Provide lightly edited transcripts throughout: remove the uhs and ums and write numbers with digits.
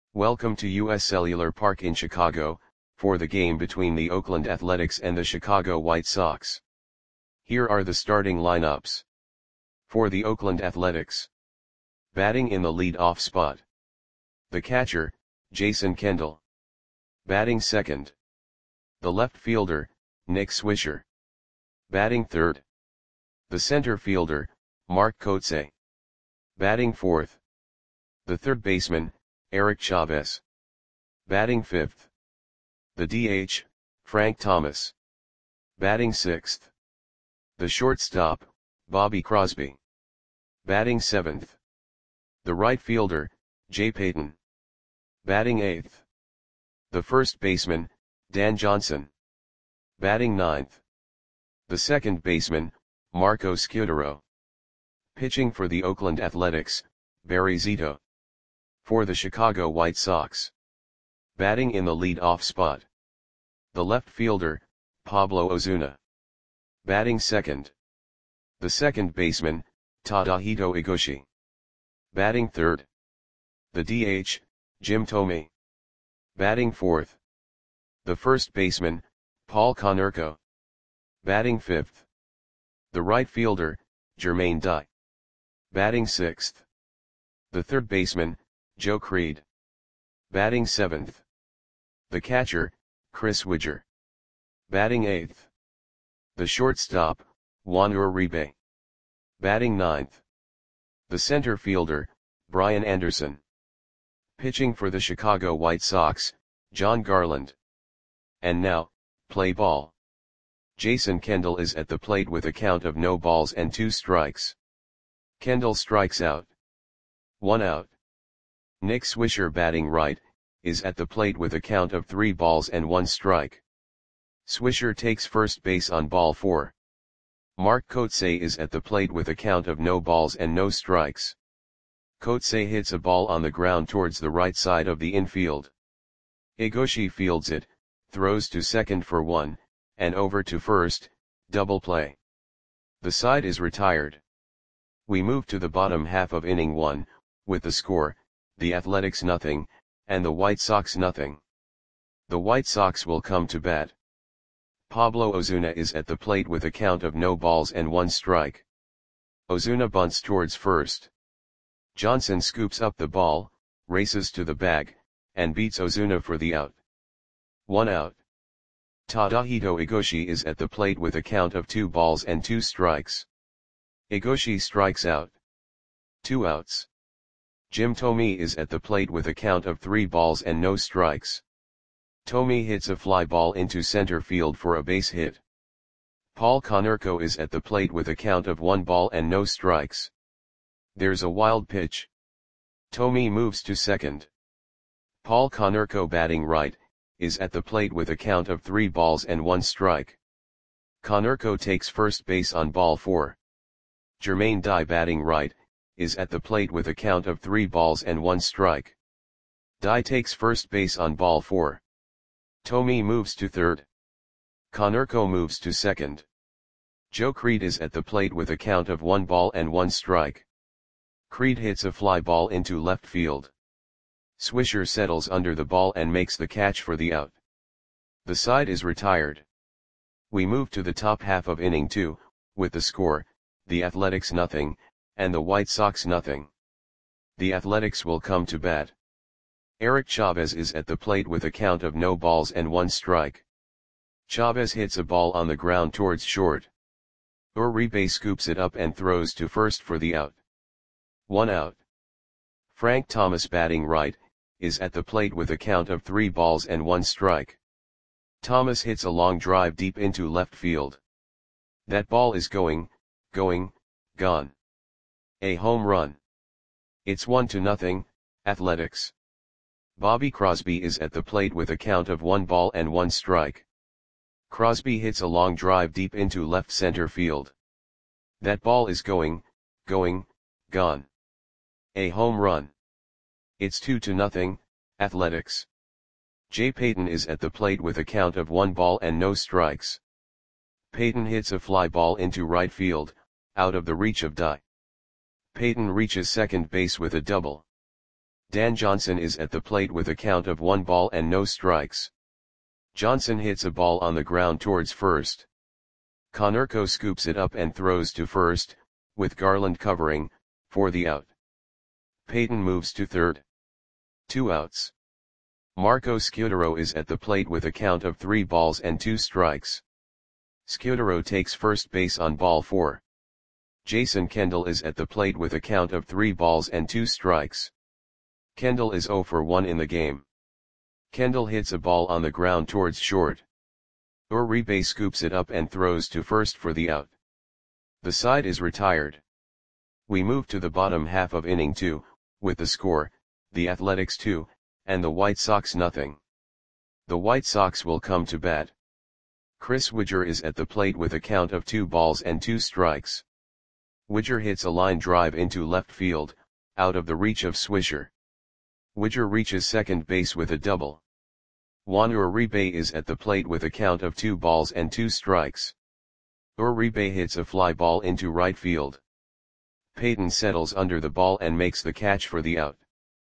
Welcome to US Cellular Park in Chicago, for the game between the Oakland Athletics and the Chicago White Sox. Here are the starting lineups. For the Oakland Athletics. Batting in the lead-off spot. The catcher, Jason Kendall. Batting second. The left fielder, Nick Swisher. Batting third. The center fielder, Mark Kotsay. Batting fourth. The third baseman, Eric Chavez. Batting fifth. The DH, Frank Thomas. Batting sixth. The shortstop, Bobby Crosby. Batting seventh. The right fielder, Jay Payton. Batting eighth. The first baseman, Dan Johnson. Batting ninth. The second baseman, Marco Scutaro. Pitching for the Oakland Athletics, Barry Zito. For the Chicago White Sox. Batting in the lead-off spot. The left fielder, Pablo Ozuna. Batting second. The second baseman, Tadahito Igoshi. Batting third. The DH, Jim Thome. Batting fourth. The first baseman, Paul Konerko. Batting fifth. The right fielder, Jermaine Dye. Batting sixth. The third baseman, Joe Creed. Batting seventh. The catcher, Chris Widger. Batting eighth. The shortstop, Juan Uribe. Batting ninth. The center fielder, Brian Anderson. Pitching for the Chicago White Sox, John Garland. And now, play ball. Jason Kendall is at the plate with a count of no balls and 2 strikes. Kendall strikes out. 1 out. Nick Swisher, batting right, is at the plate with a count of 3 balls and 1 strike. Swisher takes first base on ball 4. Mark Kotsay is at the plate with a count of no balls and no strikes. Kotsay hits a ball on the ground towards the right side of the infield. Igoshi fields it, throws to second for 1, and over to first, double play. The side is retired. We move to the bottom half of inning 1, with the score, the Athletics 0, and the White Sox 0. The White Sox will come to bat. Pablo Ozuna is at the plate with a count of no balls and 1 strike. Ozuna bunts towards first. Johnson scoops up the ball, races to the bag, and beats Ozuna for the out. 1 out. Tadahito Igoshi is at the plate with a count of 2 balls and 2 strikes. Igoshi strikes out. 2 outs. Jim Thome is at the plate with a count of 3 balls and no strikes. Thome hits a fly ball into center field for a base hit. Paul Konerko is at the plate with a count of 1 ball and no strikes. There's a wild pitch. Thome moves to second. Paul Konerko, batting right, is at the plate with a count of 3 balls and 1 strike. Konerko takes first base on ball 4. Jermaine Dye, batting right, is at the plate with a count of 3 balls and 1 strike. Dye takes first base on ball 4. Thome moves to third. Konerko moves to second. Joe Creed is at the plate with a count of 1 ball and 1 strike. Creed hits a fly ball into left field. Swisher settles under the ball and makes the catch for the out. The side is retired. We move to the top half of inning 2, with the score, the Athletics 0, and the White Sox 0. The Athletics will come to bat. Eric Chavez is at the plate with a count of no balls and 1 strike. Chavez hits a ball on the ground towards short. Uribe scoops it up and throws to first for the out. 1 out. Frank Thomas, batting right, is at the plate with a count of 3 balls and 1 strike. Thomas hits a long drive deep into left field. That ball is going, gone. A home run. It's 1-0, Athletics. Bobby Crosby is at the plate with a count of 1 ball and 1 strike. Crosby hits a long drive deep into left center field. That ball is going, gone. A home run. It's 2-0, Athletics. Jay Payton is at the plate with a count of 1 ball and no strikes. Payton hits a fly ball into right field, out of the reach of Dye. Payton reaches second base with a double. Dan Johnson is at the plate with a count of 1 ball and no strikes. Johnson hits a ball on the ground towards first. Konerko scoops it up and throws to first, with Garland covering, for the out. Payton moves to third. 2 outs. Marco Scutaro is at the plate with a count of 3 balls and 2 strikes. Scutaro takes first base on ball 4. Jason Kendall is at the plate with a count of 3 balls and 2 strikes. Kendall is 0 for 1 in the game. Kendall hits a ball on the ground towards short. Uribe scoops it up and throws to first for the out. The side is retired. We move to the bottom half of inning 2, with the score, the Athletics 2, and the White Sox nothing. The White Sox will come to bat. Chris Widger is at the plate with a count of 2 balls and 2 strikes. Widger hits a line drive into left field, out of the reach of Swisher. Widger reaches second base with a double. Juan Uribe is at the plate with a count of 2 balls and 2 strikes. Uribe hits a fly ball into right field. Payton settles under the ball and makes the catch for the out.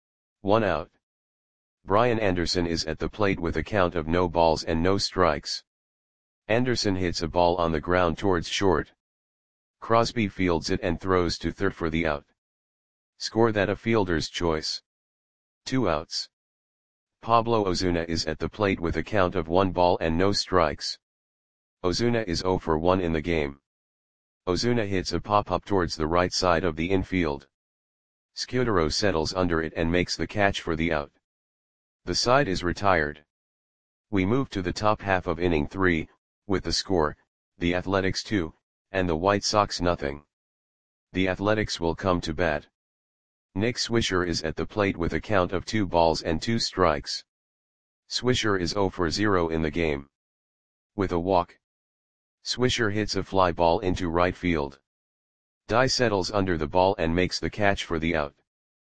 1 out. Brian Anderson is at the plate with a count of no balls and no strikes. Anderson hits a ball on the ground towards short. Crosby fields it and throws to third for the out. Score that a fielder's choice. 2 outs. Pablo Ozuna is at the plate with a count of 1 ball and no strikes. Ozuna is 0 for 1 in the game. Ozuna hits a pop-up towards the right side of the infield. Scutaro settles under it and makes the catch for the out. The side is retired. We move to the top half of inning 3, with the score, the Athletics 2, and the White Sox nothing. The Athletics will come to bat. Nick Swisher is at the plate with a count of 2 balls and 2 strikes. Swisher is 0 for 0 in the game. With a walk. Swisher hits a fly ball into right field. Dye settles under the ball and makes the catch for the out.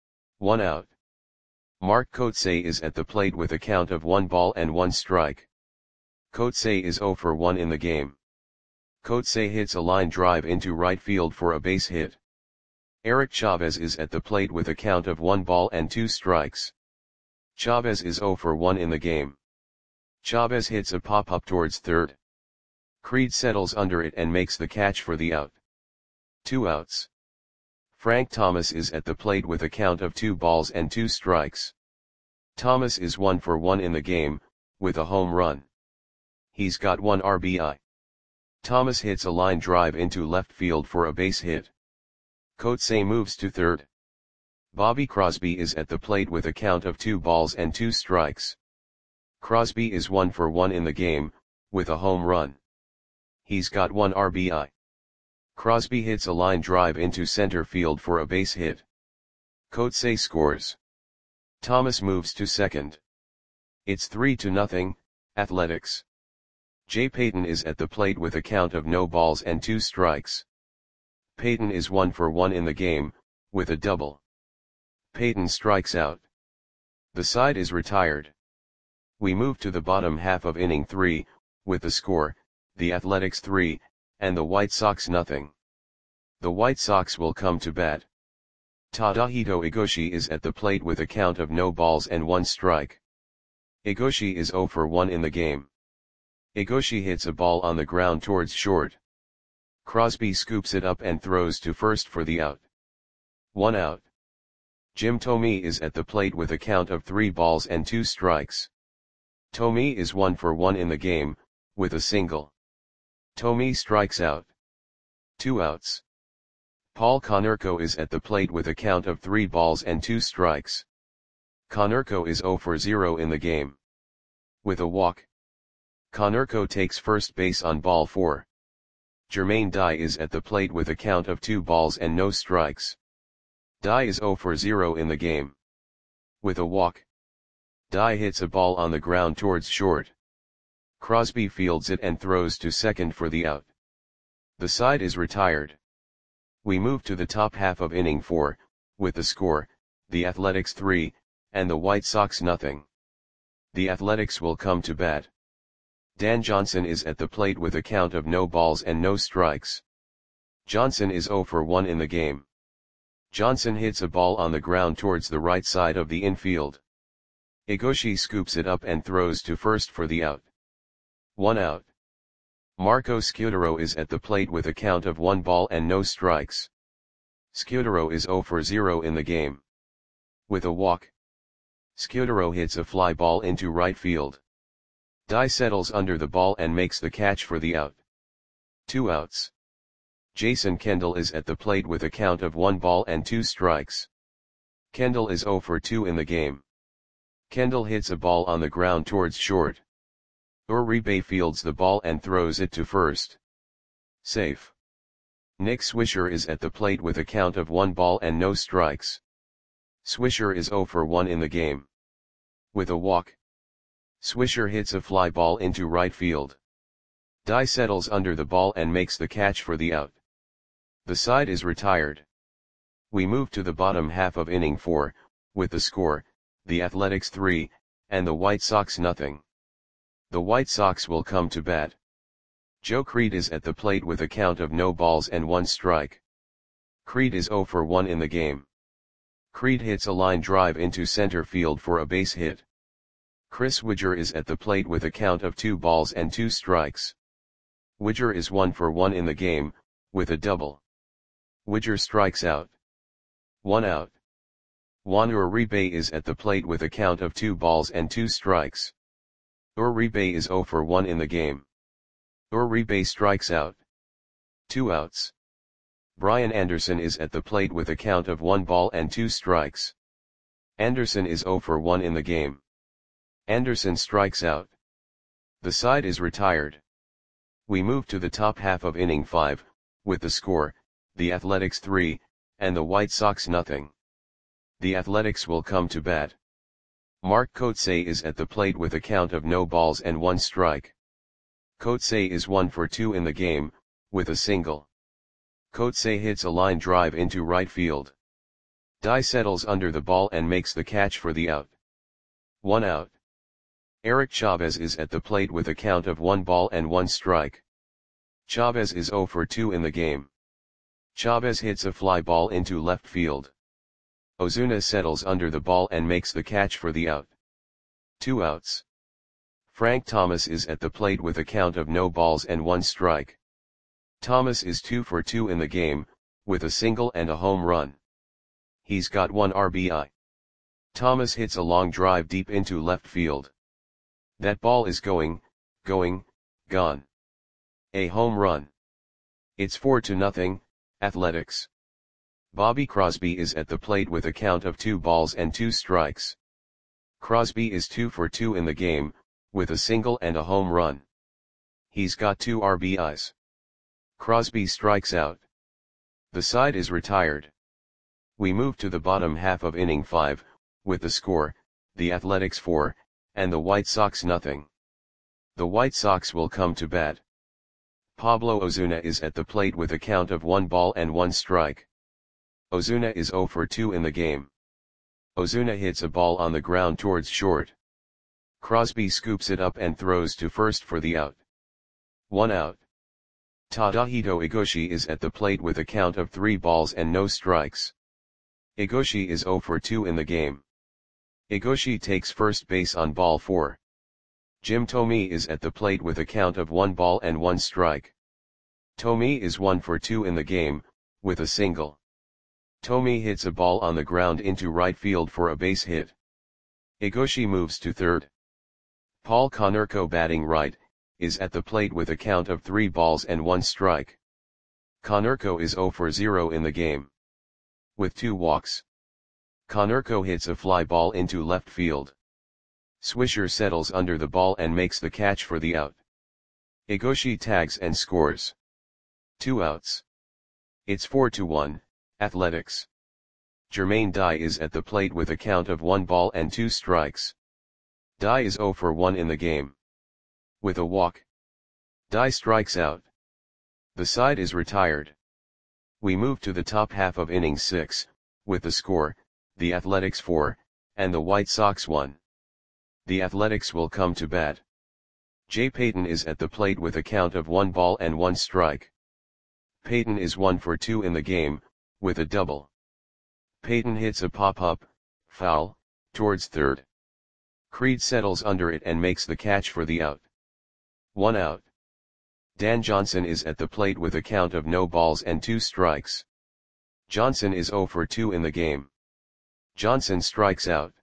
1 out. Mark Kotsay is at the plate with a count of 1 ball and 1 strike. Kotsay is 0 for 1 in the game. Kotsay hits a line drive into right field for a base hit. Eric Chavez is at the plate with a count of 1 ball and 2 strikes. Chavez is 0 for 1 in the game. Chavez hits a pop-up towards third. Creed settles under it and makes the catch for the out. 2 outs. Frank Thomas is at the plate with a count of 2 balls and 2 strikes. Thomas is 1 for 1 in the game, with a home run. He's got 1 RBI. Thomas hits a line drive into left field for a base hit. Kotsay moves to third. Bobby Crosby is at the plate with a count of 2 balls and 2 strikes. Crosby is 1 for 1 in the game, with a home run. He's got 1 RBI. Crosby hits a line drive into center field for a base hit. Kotsay scores. Thomas moves to second. It's 3-0, Athletics. Jay Payton is at the plate with a count of no balls and 2 strikes. Payton is 1 for 1 in the game, with a double. Payton strikes out. The side is retired. We move to the bottom half of inning 3, with the score, the Athletics 3, and the White Sox nothing. The White Sox will come to bat. Tadahito Igoshi is at the plate with a count of no balls and 1 strike. Igoshi is 0 for 1 in the game. Igoshi hits a ball on the ground towards short. Crosby scoops it up and throws to first for the out. 1 out. Jim Thome is at the plate with a count of 3 balls and 2 strikes. Thome is 1 for 1 in the game, with a single. Thome strikes out. 2 outs. Paul Konerko is at the plate with a count of 3 balls and 2 strikes. Konerko is 0 for 0 in the game. With a walk. Konerko takes first base on ball 4. Jermaine Dye is at the plate with a count of 2 balls and no strikes. Dye is 0 for 0 in the game. With a walk. Dye hits a ball on the ground towards short. Crosby fields it and throws to second for the out. The side is retired. We move to the top half of inning 4, with the score, the Athletics 3, and the White Sox nothing. The Athletics will come to bat. Dan Johnson is at the plate with a count of no balls and no strikes. Johnson is 0 for 1 in the game. Johnson hits a ball on the ground towards the right side of the infield. Egoshi scoops it up and throws to first for the out. 1 out. Marco Scudero is at the plate with a count of 1 ball and no strikes. Scudero is 0 for 0 in the game. With a walk, Scudero hits a fly ball into right field. Dye settles under the ball and makes the catch for the out. 2 outs. Jason Kendall is at the plate with a count of 1 ball and 2 strikes. Kendall is 0 for 2 in the game. Kendall hits a ball on the ground towards short. Uribe fields the ball and throws it to first. Safe. Nick Swisher is at the plate with a count of 1 ball and no strikes. Swisher is 0 for 1 in the game. With a walk, Swisher hits a fly ball into right field. Dye settles under the ball and makes the catch for the out. The side is retired. We move to the bottom half of inning 4, with the score, the Athletics 3, and the White Sox nothing. The White Sox will come to bat. Joe Creed is at the plate with a count of no balls and 1 strike. Creed is 0 for 1 in the game. Creed hits a line drive into center field for a base hit. Chris Widger is at the plate with a count of 2 balls and 2 strikes. Widger is 1 for 1 in the game, with a double. Widger strikes out. 1 out. Juan Uribe is at the plate with a count of 2 balls and 2 strikes. Uribe is 0 for 1 in the game. Uribe strikes out. 2 outs. Brian Anderson is at the plate with a count of 1 ball and 2 strikes. Anderson is 0 for 1 in the game. Anderson strikes out. The side is retired. We move to the top half of inning 5, with the score, the Athletics 3, and the White Sox nothing. The Athletics will come to bat. Mark Kotsay is at the plate with a count of no balls and 1 strike. Kotsay is 1 for 2 in the game, with a single. Kotsay hits a line drive into right field. Dye settles under the ball and makes the catch for the out. 1 out. Eric Chavez is at the plate with a count of 1 ball and 1 strike. Chavez is 0 for 2 in the game. Chavez hits a fly ball into left field. Ozuna settles under the ball and makes the catch for the out. 2 outs. Frank Thomas is at the plate with a count of no balls and 1 strike. Thomas is 2 for 2 in the game, with a single and a home run. He's got 1 RBI. Thomas hits a long drive deep into left field. That ball is going, gone. A home run. It's 4-0, Athletics. Bobby Crosby is at the plate with a count of 2 balls and 2 strikes. Crosby is 2 for 2 in the game, with a single and a home run. He's got 2 RBIs. Crosby strikes out. The side is retired. We move to the bottom half of inning 5, with the score, the Athletics 4, and the White Sox nothing. The White Sox will come to bat. Pablo Ozuna is at the plate with a count of 1 ball and 1 strike. Ozuna is 0 for 2 in the game. Ozuna hits a ball on the ground towards short. Crosby scoops it up and throws to first for the out. 1 out. Tadahito Egoshi is at the plate with a count of 3 balls and no strikes. Egoshi is 0 for 2 in the game. Egoshi takes first base on ball 4. Jim Thome is at the plate with a count of 1 ball and 1 strike. Thome is 1 for 2 in the game, with a single. Thome hits a ball on the ground into right field for a base hit. Egoshi moves to third. Paul Konerko, batting right, is at the plate with a count of 3 balls and 1 strike. Konerko is 0 for 0 in the game. With 2 walks, Konerko hits a fly ball into left field. Swisher settles under the ball and makes the catch for the out. Egoshi tags and scores. 2 outs. It's 4-1, Athletics. Jermaine Dye is at the plate with a count of 1 ball and 2 strikes. Dye is 0 for 1 in the game. With a walk, Dye strikes out. The side is retired. We move to the top half of inning 6, with the score, the Athletics 4, and the White Sox 1. The Athletics will come to bat. Jay Payton is at the plate with a count of 1 ball and 1 strike. Payton is 1 for 2 in the game, with a double. Peyton hits a pop-up, foul, towards third. Creed settles under it and makes the catch for the out. 1 out. Dan Johnson is at the plate with a count of no balls and 2 strikes. Johnson is 0 for 2 in the game. Johnson strikes out.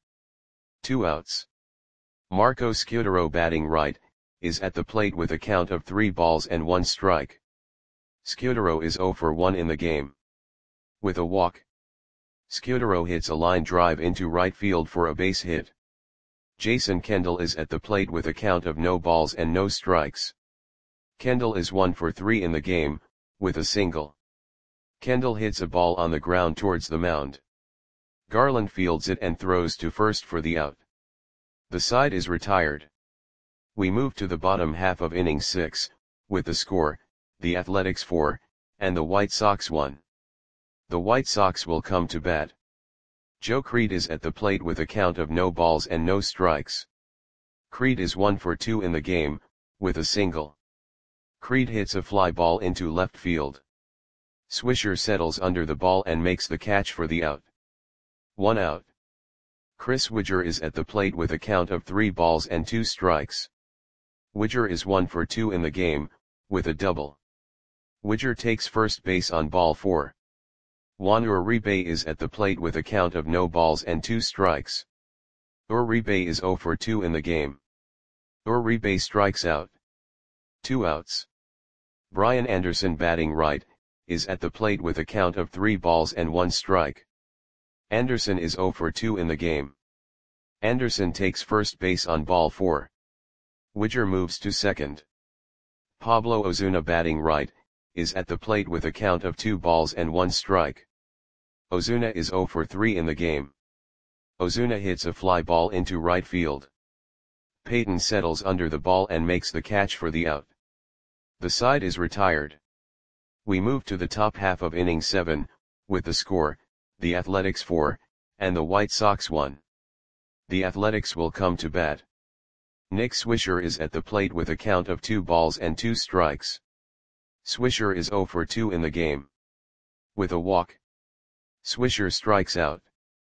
2 outs. Marco Scutaro, batting right, is at the plate with a count of 3 balls and 1 strike. Scutaro is 0 for 1 in the game. With a walk, Scutaro hits a line drive into right field for a base hit. Jason Kendall is at the plate with a count of no balls and no strikes. Kendall is 1 for 3 in the game, with a single. Kendall hits a ball on the ground towards the mound. Garland fields it and throws to first for the out. The side is retired. We move to the bottom half of inning 6, with the score, the Athletics 4, and the White Sox 1. The White Sox will come to bat. Joe Creed is at the plate with a count of no balls and no strikes. Creed is 1 for 2 in the game, with a single. Creed hits a fly ball into left field. Swisher settles under the ball and makes the catch for the out. 1 out. Chris Widger is at the plate with a count of 3 balls and 2 strikes. Widger is 1 for 2 in the game, with a double. Widger takes first base on ball 4. Juan Uribe is at the plate with a count of no balls and 2 strikes. Uribe is 0 for 2 in the game. Uribe strikes out. 2 outs. Brian Anderson, batting right, is at the plate with a count of 3 balls and 1 strike. Anderson is 0 for 2 in the game. Anderson takes first base on ball 4. Widger moves to second. Pablo Ozuna, batting right, is at the plate with a count of 2 balls and 1 strike. Ozuna is 0 for 3 in the game. Ozuna hits a fly ball into right field. Peyton settles under the ball and makes the catch for the out. The side is retired. We move to the top half of inning 7, with the score, the Athletics 4, and the White Sox 1. The Athletics will come to bat. Nick Swisher is at the plate with a count of 2 balls and 2 strikes. Swisher is 0 for 2 in the game. With a walk, Swisher strikes out.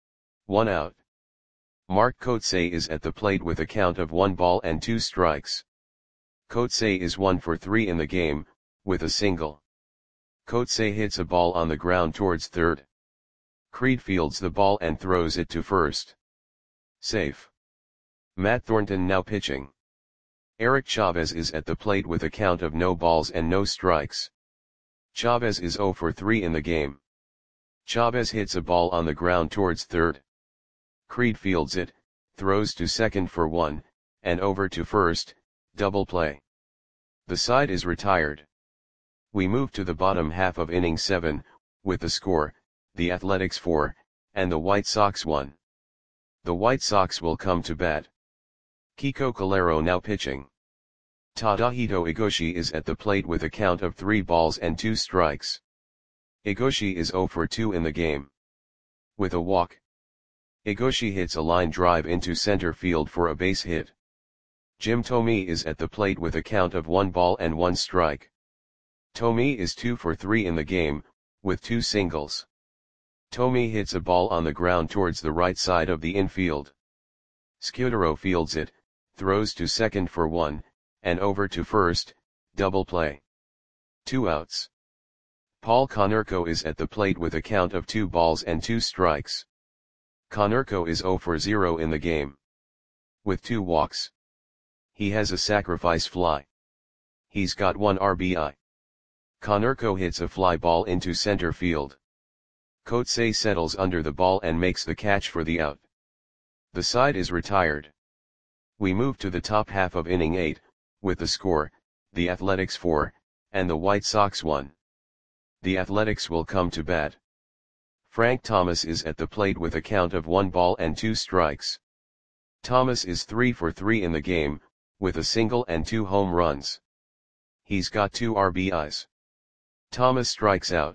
1 out. Mark Kotsay is at the plate with a count of 1 ball and 2 strikes. Kotsay is 1 for 3 in the game, with a single. Kotsay hits a ball on the ground towards third. Creed fields the ball and throws it to first. Safe. Matt Thornton now pitching. Eric Chavez is at the plate with a count of no balls and no strikes. Chavez is 0 for 3 in the game. Chavez hits a ball on the ground towards third. Creed fields it, throws to second for 1, and over to first, double play. The side is retired. We move to the bottom half of inning 7, with the score, the Athletics 4, and the White Sox 1. The White Sox will come to bat. Kiko Calero now pitching. Tadahito Igoshi is at the plate with a count of 3 balls and 2 strikes. Igoshi is 0 for 2 in the game. With a walk, Igoshi hits a line drive into center field for a base hit. Jim Thome is at the plate with a count of 1 ball and 1 strike. Thome is 2 for 3 in the game, with 2 singles. Thome hits a ball on the ground towards the right side of the infield. Scutaro fields it, throws to second for 1, and over to first, double play. 2 outs. Paul Konerko is at the plate with a count of 2 balls and 2 strikes. Konerko is 0 for 0 in the game. With 2 walks. He has a sacrifice fly. He's got 1 RBI. Konerko hits a fly ball into center field. Kotsay settles under the ball and makes the catch for the out. The side is retired. We move to the top half of inning 8, with the score, the Athletics 4, and the White Sox 1. The Athletics will come to bat. Frank Thomas is at the plate with a count of 1 ball and 2 strikes. Thomas is 3 for 3 in the game, with a single and 2 home runs. He's got 2 RBIs. Thomas strikes out.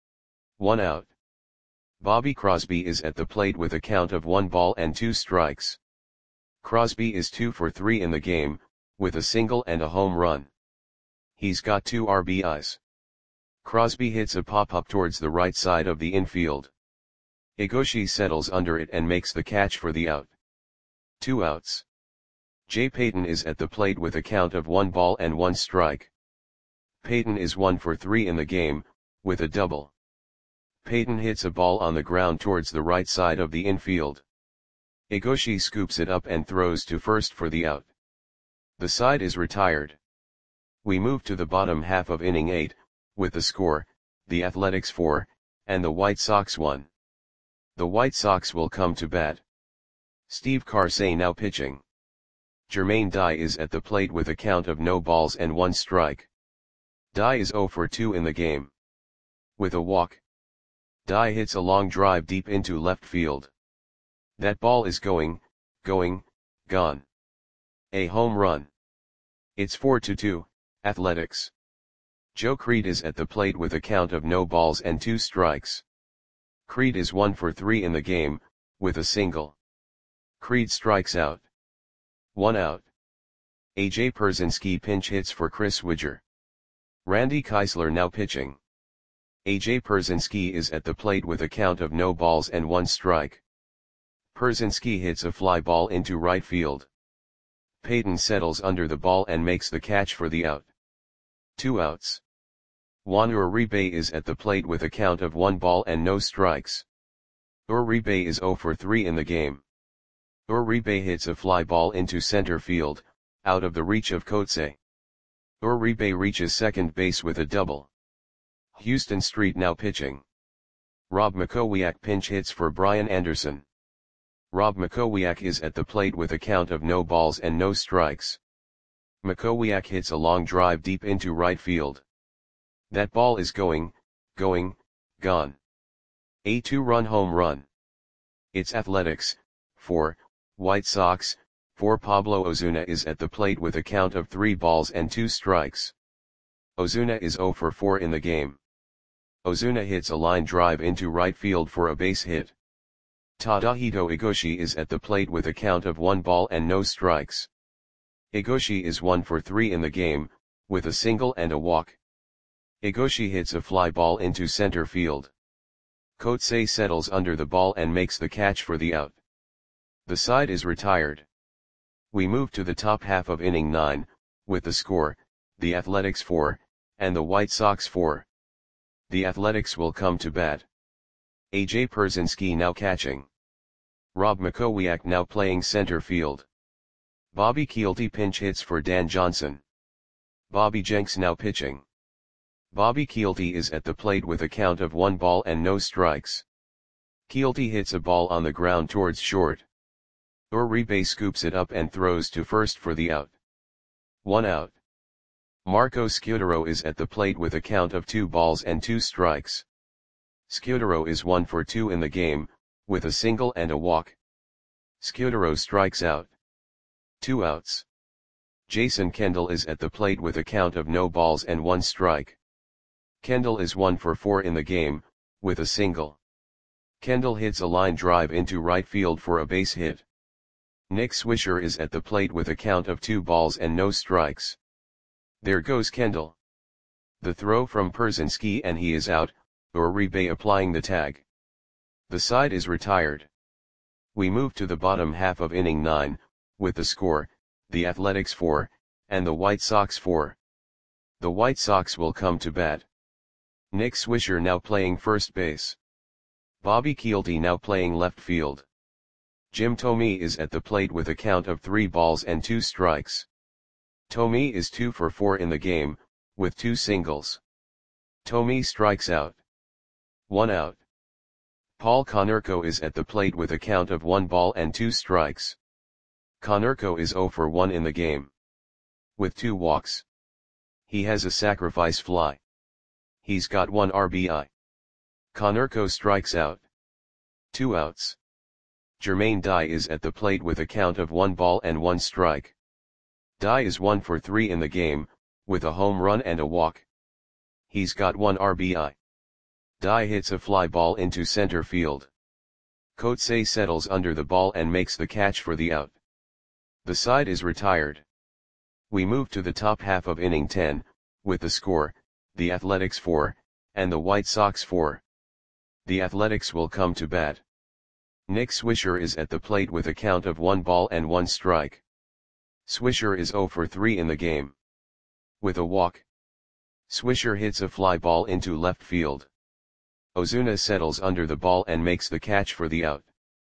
1 out. Bobby Crosby is at the plate with a count of 1 ball and 2 strikes. Crosby is 2 for 3 in the game, with a single and a home run. He's got 2 RBIs. Crosby hits a pop-up towards the right side of the infield. Egoshi settles under it and makes the catch for the out. 2 outs. Jay Payton is at the plate with a count of 1 ball and 1 strike. Payton is 1 for 3 in the game, with a double. Payton hits a ball on the ground towards the right side of the infield. Egoshi scoops it up and throws to first for the out. The side is retired. We move to the bottom half of inning 8, with the score, the Athletics 4, and the White Sox 1. The White Sox will come to bat. Steve Karsay now pitching. Jermaine Dye is at the plate with a count of no balls and 1 strike. Dye is 0 for 2 in the game. With a walk, Dye hits a long drive deep into left field. That ball is going, gone. A home run. It's 4-2, Athletics. Joe Creed is at the plate with a count of no balls and 2 strikes. Creed is 1 for 3 in the game, with a single. Creed strikes out. 1 out. A.J. Pierzynski pinch hits for Chris Widger. Randy Keisler now pitching. A.J. Pierzynski is at the plate with a count of no balls and 1 strike. Pierzynski hits a fly ball into right field. Payton settles under the ball and makes the catch for the out. 2 outs. Juan Uribe is at the plate with a count of 1 ball and no strikes. Uribe is 0 for 3 in the game. Uribe hits a fly ball into center field, out of the reach of Kotze. Uribe reaches second base with a double. Houston Street now pitching. Rob Makowiak pinch hits for Brian Anderson. Rob Makowiak is at the plate with a count of no balls and no strikes. Makowiak hits a long drive deep into right field. That ball is going, gone. A 2-run home run. It's Athletics, 4, White Sox, 4. Pablo Ozuna is at the plate with a count of 3 balls and 2 strikes. Ozuna is 0 for 4 in the game. Ozuna hits a line drive into right field for a base hit. Tadahito Egoshi is at the plate with a count of 1 ball and no strikes. Egoshi is 1 for 3 in the game, with a single and a walk. Egoshi hits a fly ball into center field. Kotze settles under the ball and makes the catch for the out. The side is retired. We move to the top half of inning 9, with the score, the Athletics 4, and the White Sox 4. The Athletics will come to bat. A.J. Pierzynski now catching. Rob Makowiak now playing center field. Bobby Kielty pinch hits for Dan Johnson. Bobby Jenks now pitching. Bobby Kielty is at the plate with a count of 1 ball and no strikes. Kielty hits a ball on the ground towards short. Uribe scoops it up and throws to first for the out. 1 out. Marco Scudero is at the plate with a count of 2 balls and 2 strikes. Scudero is 1 for 2 in the game, with a single and a walk. Scudero strikes out. 2 outs. Jason Kendall is at the plate with a count of no balls and 1 strike. Kendall is 1 for 4 in the game, with a single. Kendall hits a line drive into right field for a base hit. Nick Swisher is at the plate with a count of 2 balls and no strikes. There goes Kendall. The throw from Pierzynski and he is out, Uribe applying the tag. The side is retired. We move to the bottom half of inning 9, with the score, the Athletics 4, and the White Sox 4. The White Sox will come to bat. Nick Swisher now playing first base. Bobby Kielty now playing left field. Jim Thome is at the plate with a count of 3 balls and 2 strikes. Thome is 2 for 4 in the game, with 2 singles. Thome strikes out. 1 out. Paul Konerko is at the plate with a count of 1 ball and 2 strikes. Konerko is 0 for 1 in the game. With 2 walks. He has a sacrifice fly. He's got 1 RBI. Konerko strikes out. 2 outs. Jermaine Dye is at the plate with a count of 1 ball and 1 strike. Dye is 1 for 3 in the game, with a home run and a walk. He's got 1 RBI. Dye hits a fly ball into center field. Kotze settles under the ball and makes the catch for the out. The side is retired. We move to the top half of inning 10, with the score, the Athletics 4, and the White Sox 4. The Athletics will come to bat. Nick Swisher is at the plate with a count of 1 ball and 1 strike. Swisher is 0 for 3 in the game. With a walk, Swisher hits a fly ball into left field. Ozuna settles under the ball and makes the catch for the out.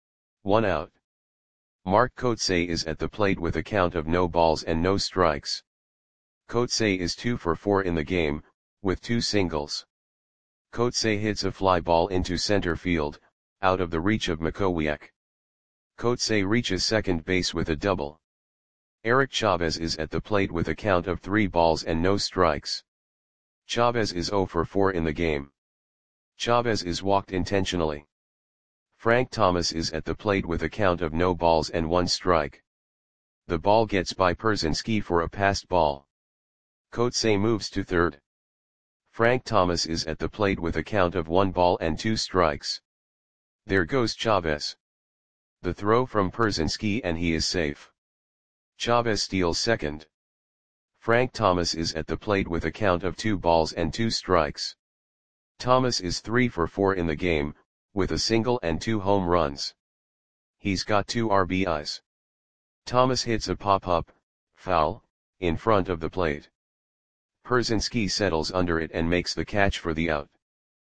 1 out. Mark Kotsay is at the plate with a count of no balls and no strikes. Kotsay is 2 for 4 in the game, with 2 singles. Kotsay hits a fly ball into center field, out of the reach of Makowiak. Kotsay reaches second base with a double. Eric Chavez is at the plate with a count of 3 balls and no strikes. Chavez is 0 for 4 in the game. Chavez is walked intentionally. Frank Thomas is at the plate with a count of no balls and 1 strike. The ball gets by Pierzynski for a passed ball. Kotsay moves to third. Frank Thomas is at the plate with a count of 1 ball and 2 strikes. There goes Chavez. The throw from Pierzynski and he is safe. Chavez steals second. Frank Thomas is at the plate with a count of 2 balls and 2 strikes. Thomas is 3 for 4 in the game, with a single and 2 home runs. He's got 2 RBIs. Thomas hits a pop-up, foul, in front of the plate. Pierzynski settles under it and makes the catch for the out.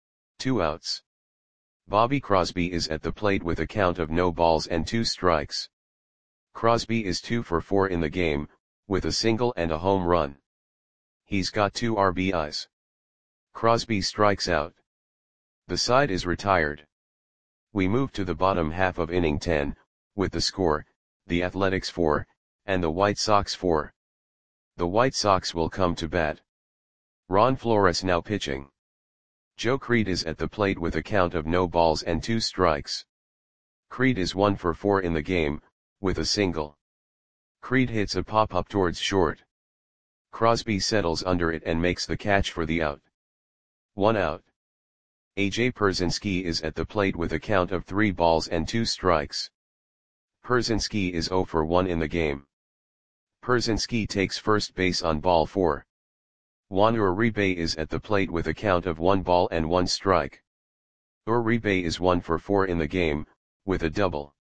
2 outs. Bobby Crosby is at the plate with a count of no balls and 2 strikes. Crosby is 2 for 4 in the game, with a single and a home run. He's got 2 RBIs. Crosby strikes out. The side is retired. We move to the bottom half of inning 10, with the score, the Athletics 4, and the White Sox 4. The White Sox will come to bat. Ron Flores now pitching. Joe Creed is at the plate with a count of no balls and 2 strikes. Creed is 1 for 4 in the game, with a single. Creed hits a pop-up towards short. Crosby settles under it and makes the catch for the out. 1 out. A.J. Pierzynski is at the plate with a count of 3 balls and 2 strikes. Pierzynski is 0 for 1 in the game. Pierzynski takes first base on ball 4. Juan Uribe is at the plate with a count of 1 ball and 1 strike. Uribe is 1 for 4 in the game, with a double.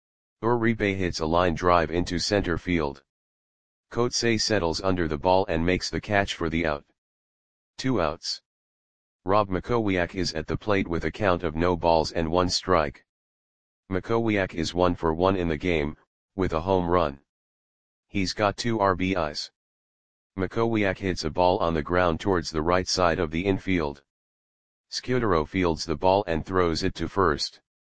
Uribe hits a line drive into center field. Kotsay settles under the ball and makes the catch for the out. 2 outs. Rob Makowiak is at the plate with a count of no balls and 1 strike. Makowiak is 1 for 1 in the game, with a home run. He's got 2 RBIs. Makowiak hits a ball on the ground towards the right side of the infield. Scudero fields the ball and throws it to first.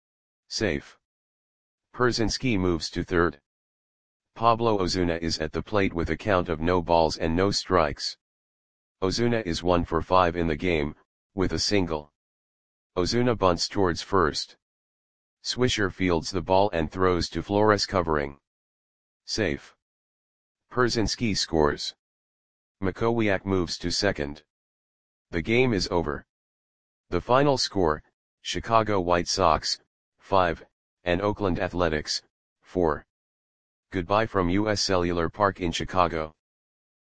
Safe. Pierzynski moves to third. Pablo Ozuna is at the plate with a count of no balls and no strikes. Ozuna is 1 for 5 in the game, with a single. Ozuna bunts towards first. Swisher fields the ball and throws to Flores covering. Safe. Pierzynski scores. Makowiak moves to second. The game is over. The final score, Chicago White Sox, 5, and Oakland Athletics, 4. Goodbye from US Cellular Park in Chicago.